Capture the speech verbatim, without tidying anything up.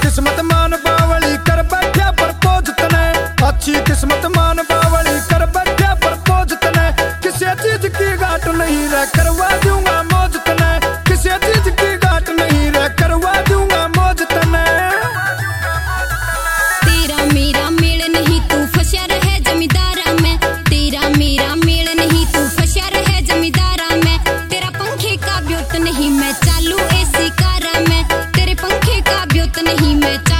किस्मत मान बावली कर बैठा प्रपोज तने, अच्छी किस्मत मान बावली कर बैठा प्रपोज तने, किसी चीज की घाट नहीं रह करवा दूंगा मौज तने, किसी चीज की घाट नहीं रह करवा दूंगा मौज तने। तेरा मेरा मेल नहीं तू फंसा रहे जमींदारा में, तेरा मेरा मेल नहीं तू फंसा रहे जमींदारा में, तेरा पंखे का ब्योत नहीं मैं चालू ऐसी कारा में, तेरे पंखे का ब्योत नहीं मैं